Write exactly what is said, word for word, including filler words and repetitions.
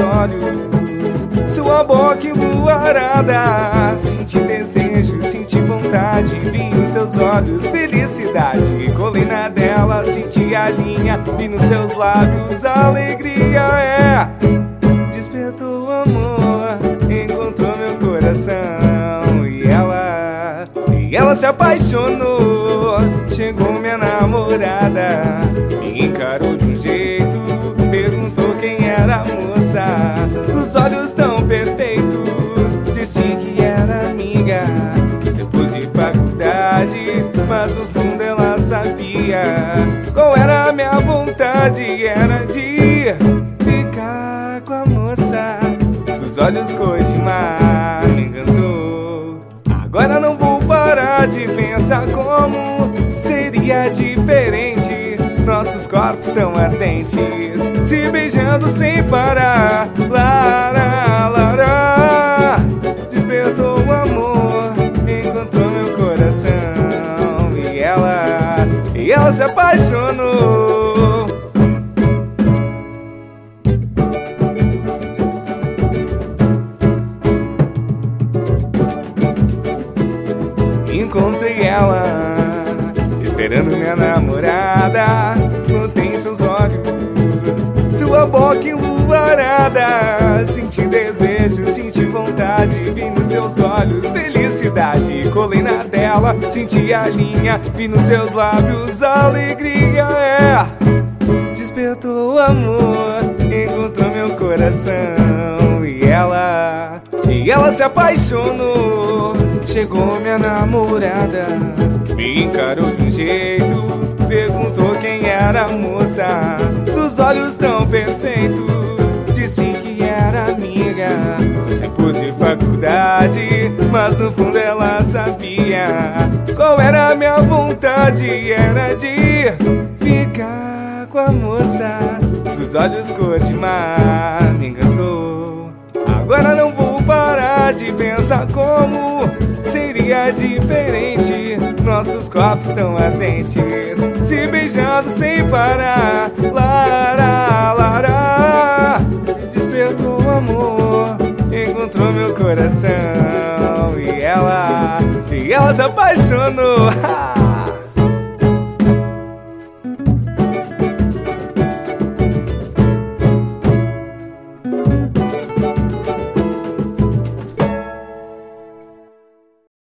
olhos, sua boca enluarada. Senti desejo, senti vontade, vi nos seus olhos felicidade. Colei na dela, senti a linha, vi nos seus lábios alegria. É, despertou o amor, encontrou meu coração. E ela, e ela se apaixonou. Chegou minha namorada, me encarou de um jeito, perguntou quem era a moça. Dos olhos tão perfeitos, disse que era amiga. Depois de faculdade, mas no fundo ela sabia qual era a minha vontade. Era de ficar com a moça. Dos olhos cor de mar, me encantou. Agora não vou parar de pensar como seria diferente. Nossos corpos tão ardentes, se beijando sem parar. Lara, lara, despertou o amor, encontrou meu coração. E ela, e ela se apaixonou. Encontrei ela, esperando minha namorada. Notei em seus olhos, sua boca enluarada. Senti desejo, senti vontade, vi nos seus olhos felicidade. Colei na dela, senti a linha, vi nos seus lábios alegria. É, despertou o amor, encontrou meu coração. E ela, e ela se apaixonou. Chegou minha namorada, me encarou de um jeito, perguntou quem era a moça. Dos olhos tão perfeitos, disse que era amiga. Depois de faculdade, mas no fundo ela sabia qual era a minha vontade. Era de ficar com a moça. Dos olhos cor de mar, me encantou. Agora não vou parar de pensar como seria diferente. Nossos corpos tão ardentes, se beijando sem parar. Lara, lara, despertou o amor, encontrou meu coração. E ela, e ela se apaixonou.